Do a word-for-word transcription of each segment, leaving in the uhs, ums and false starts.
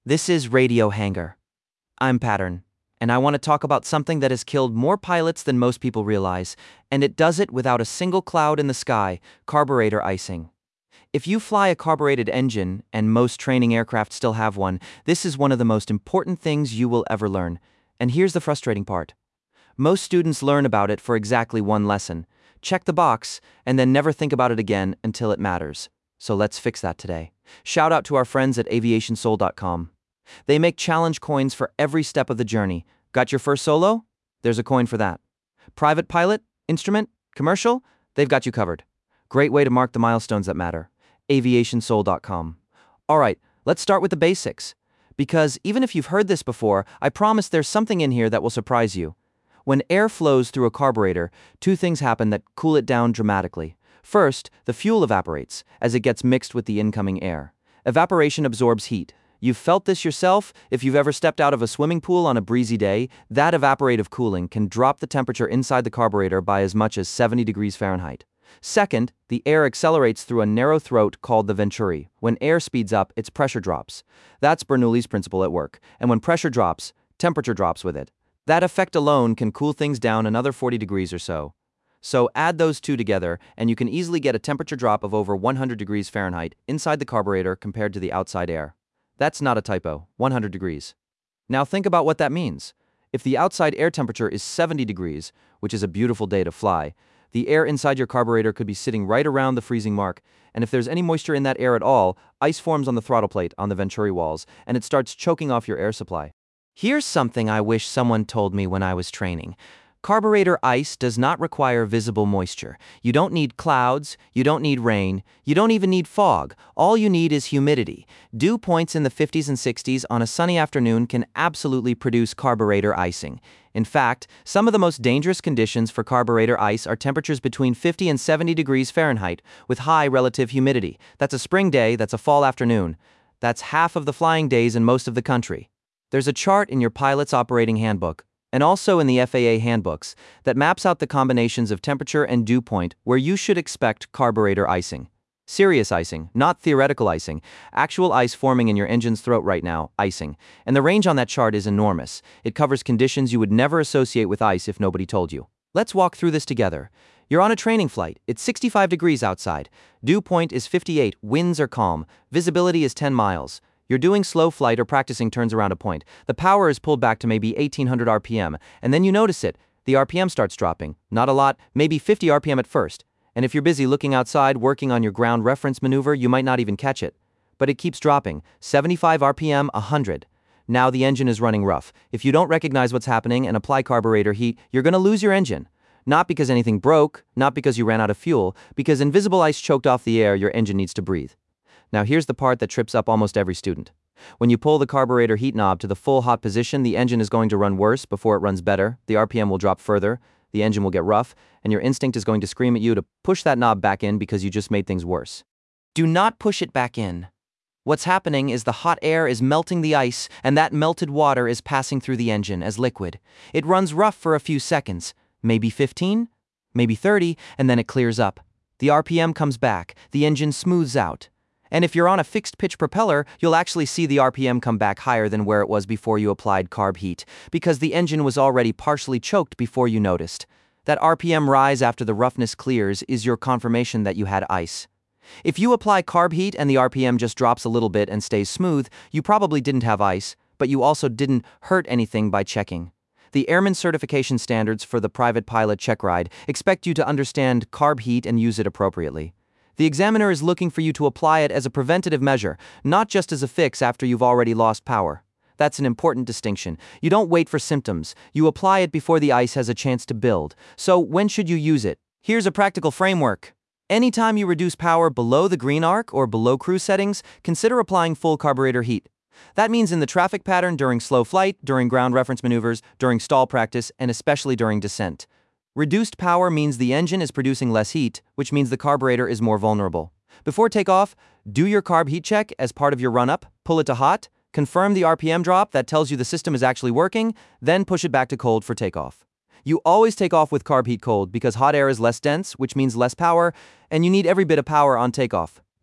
This is Radio Hangar. I'm Pattern, and I want to talk about something that has killed more pilots than most people realize, and it does it without a single cloud in the sky: carburetor icing. If you fly a carbureted engine, and most training aircraft still have one, this is one of the most important things you will ever learn. And here's the frustrating part. Most students learn about it for exactly one lesson, check the box, and then never think about it again until it matters. So let's fix that today. Shout out to our friends at aviation soul dot com. They make challenge coins for every step of the journey. Got your first solo? There's a coin for that. Private pilot? Instrument? Commercial? They've got you covered. Great way to mark the milestones that matter. aviation soul dot com. Alright, let's start with the basics. Because even if you've heard this before, I promise there's something in here that will surprise you. When air flows through a carburetor, two things happen that cool it down dramatically. First, the fuel evaporates as it gets mixed with the incoming air. Evaporation absorbs heat. You've felt this yourself. If you've ever stepped out of a swimming pool on a breezy day, that evaporative cooling can drop the temperature inside the carburetor by as much as seventy degrees Fahrenheit. Second, the air accelerates through a narrow throat called the venturi. When air speeds up, its pressure drops. That's Bernoulli's principle at work. And when pressure drops, temperature drops with it. That effect alone can cool things down another forty degrees or so. So add those two together, and you can easily get a temperature drop of over one hundred degrees Fahrenheit inside the carburetor compared to the outside air. That's not a typo, one hundred degrees. Now think about what that means. If the outside air temperature is seventy degrees, which is a beautiful day to fly, the air inside your carburetor could be sitting right around the freezing mark, and if there's any moisture in that air at all, ice forms on the throttle plate on the venturi walls, and it starts choking off your air supply. Here's something I wish someone told me when I was training. Carburetor ice does not require visible moisture. You don't need clouds, you don't need rain, you don't even need fog. All you need is humidity. Dew points in the fifties and sixties on a sunny afternoon can absolutely produce carburetor icing. In fact, some of the most dangerous conditions for carburetor ice are temperatures between fifty and seventy degrees Fahrenheit with high relative humidity. That's a spring day, that's a fall afternoon. That's half of the flying days in most of the country. There's a chart in your pilot's operating handbook, and also in the F A A handbooks, that maps out the combinations of temperature and dew point where you should expect carburetor icing. Serious icing, not theoretical icing. Actual ice forming in your engine's throat right now, icing. And the range on that chart is enormous. It covers conditions you would never associate with ice if nobody told you. Let's walk through this together. You're on a training flight. It's sixty-five degrees outside. Dew point is fifty-eight. Winds are calm. Visibility is ten miles. You're doing slow flight or practicing turns around a point. The power is pulled back to maybe eighteen hundred R P M, and then you notice it. The R P M starts dropping. Not a lot, maybe fifty R P M at first. And if you're busy looking outside, working on your ground reference maneuver, you might not even catch it. But it keeps dropping. seventy-five R P M, one hundred. Now the engine is running rough. If you don't recognize what's happening and apply carburetor heat, you're going to lose your engine. Not because anything broke, not because you ran out of fuel, because invisible ice choked off the air your engine needs to breathe. Now here's the part that trips up almost every student. When you pull the carburetor heat knob to the full hot position, the engine is going to run worse before it runs better, the R P M will drop further, the engine will get rough, and your instinct is going to scream at you to push that knob back in because you just made things worse. Do not push it back in. What's happening is the hot air is melting the ice, and that melted water is passing through the engine as liquid. It runs rough for a few seconds, maybe fifteen, maybe thirty, and then it clears up. The R P M comes back, the engine smooths out. And if you're on a fixed-pitch propeller, you'll actually see the R P M come back higher than where it was before you applied carb heat, because the engine was already partially choked before you noticed. That R P M rise after the roughness clears is your confirmation that you had ice. If you apply carb heat and the R P M just drops a little bit and stays smooth, you probably didn't have ice, but you also didn't hurt anything by checking. The Airman Certification Standards for the Private Pilot Check Ride expect you to understand carb heat and use it appropriately. The examiner is looking for you to apply it as a preventative measure, not just as a fix after you've already lost power. That's an important distinction. You don't wait for symptoms. You apply it before the ice has a chance to build. So when should you use it? Here's a practical framework. Anytime you reduce power below the green arc or below cruise settings, consider applying full carburetor heat. That means in the traffic pattern during slow flight, during ground reference maneuvers, during stall practice, and especially during descent. Reduced power means the engine is producing less heat, which means the carburetor is more vulnerable. Before takeoff, do your carb heat check as part of your run-up, pull it to hot, confirm the R P M drop that tells you the system is actually working, then push it back to cold for takeoff. You always take off with carb heat cold because hot air is less dense, which means less power, and you need every bit of power on takeoff.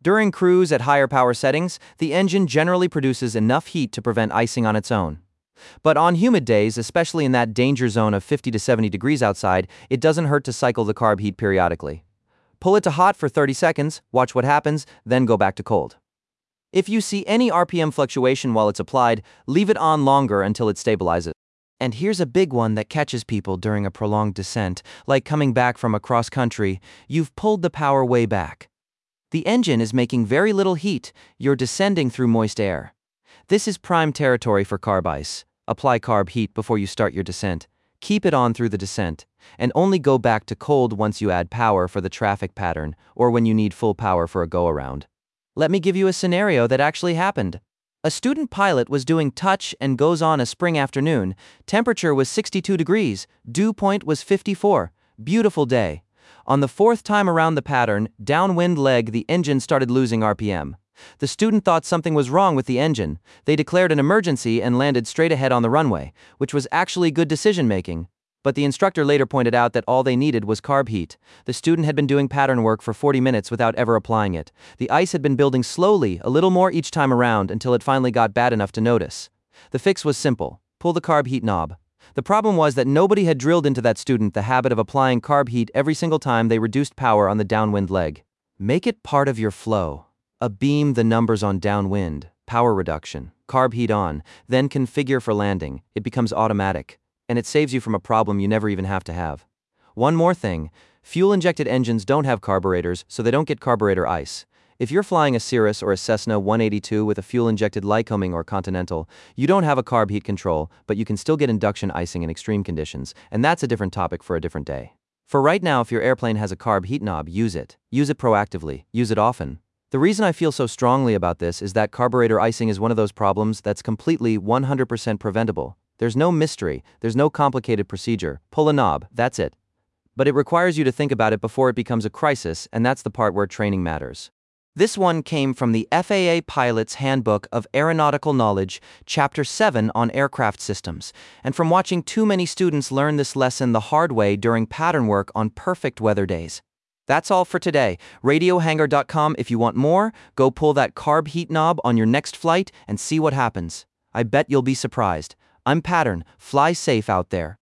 During cruise at higher power settings, the engine generally produces enough heat to prevent icing on its own. But on humid days, especially in that danger zone of fifty to seventy degrees outside, it doesn't hurt to cycle the carb heat periodically. Pull it to hot for thirty seconds, watch what happens, then go back to cold. If you see any R P M fluctuation while it's applied, leave it on longer until it stabilizes. And here's a big one that catches people during a prolonged descent, like coming back from a cross country. You've pulled the power way back. The engine is making very little heat, you're descending through moist air. This is prime territory for carb ice. Apply carb heat before you start your descent. Keep it on through the descent, and only go back to cold once you add power for the traffic pattern or when you need full power for a go-around. Let me give you a scenario that actually happened. A student pilot was doing touch and goes on a spring afternoon. Temperature was sixty-two degrees, dew point was fifty-four. Beautiful day. On the fourth time around the pattern, downwind leg, the engine started losing R P M. The student thought something was wrong with the engine. They declared an emergency and landed straight ahead on the runway, which was actually good decision-making. But the instructor later pointed out that all they needed was carb heat. The student had been doing pattern work for forty minutes without ever applying it. The ice had been building slowly, a little more each time around, until it finally got bad enough to notice. The fix was simple: pull the carb heat knob. The problem was that nobody had drilled into that student the habit of applying carb heat every single time they reduced power on the downwind leg. Make it part of your flow. A beam the numbers on downwind, power reduction, carb heat on, then configure for landing. It becomes automatic. And it saves you from a problem you never even have to have. One more thing, fuel-injected engines don't have carburetors, so they don't get carburetor ice. If you're flying a Cirrus or a Cessna one eighty-two with a fuel-injected Lycoming or Continental, you don't have a carb heat control, but you can still get induction icing in extreme conditions, and that's a different topic for a different day. For right now, if your airplane has a carb heat knob, use it. Use it proactively. Use it often. The reason I feel so strongly about this is that carburetor icing is one of those problems that's completely one hundred percent preventable. There's no mystery, there's no complicated procedure. Pull a knob, that's it. But it requires you to think about it before it becomes a crisis, and that's the part where training matters. This one came from the F A A Pilot's Handbook of Aeronautical Knowledge, Chapter seven on Aircraft Systems, and from watching too many students learn this lesson the hard way during pattern work on perfect weather days. That's all for today. radio hangar dot com. If you want more, go pull that carb heat knob on your next flight and see what happens. I bet you'll be surprised. I'm Pattern. Fly safe out there.